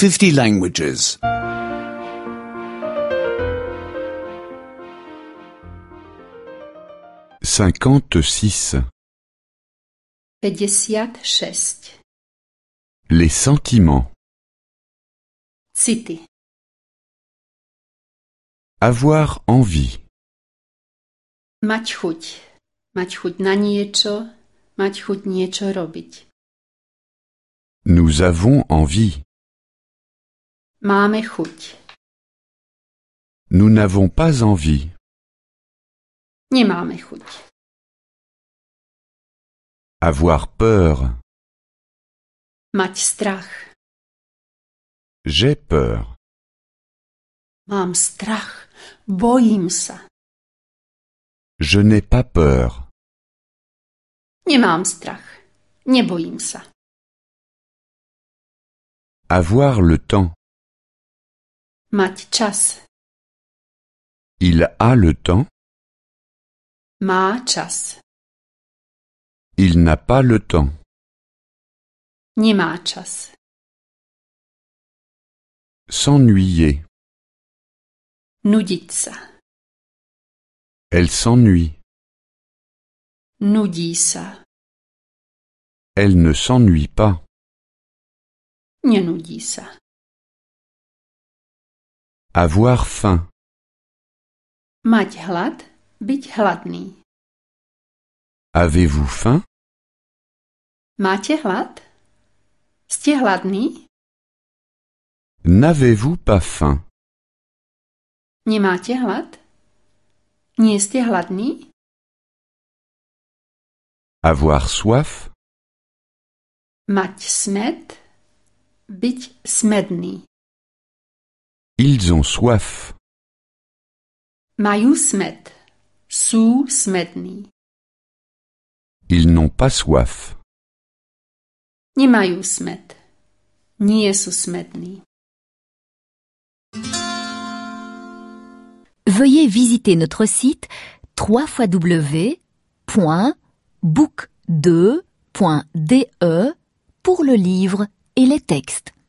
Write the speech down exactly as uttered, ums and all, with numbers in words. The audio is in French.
fifty languages. cinquante-six. päťdesiat šesť. Les sentiments. City. Avoir envie. Mať chuť. Mať chuť na niečo, mať chuť niečo robiť. Nous avons envie. Máme chuť. Nous n'avons pas envie. Nemáme chuť. Avoir peur. Mať strach. J'ai peur. Mám strach. Bojím sa. Je n'ai pas peur. Nemám strach. Nebojím sa. Avoir le temps. Mať čas. Il a le temps. Má čas. Il n'a pas le temps. Nemá čas. S'ennuyer. Nudiť sa. Elle s'ennuie. Nudí sa. Elle ne s'ennuie pas. Nenudí sa. Avoir faim. Mať hlad, byť hladný. Avez-vous faim? Máte hlad? Ste hladný? N'avez-vous pas faim? Nemáte hlad? Nie ste hladní? Avoir soif. Mať smäd, byť smedný. Ils ont soif. Majú smäd, sú smední. Ils n'ont pas soif. Nemajú smäd, nie sú smední. Veuillez visiter notre site w w w point book deux point d e pour le livre et les textes.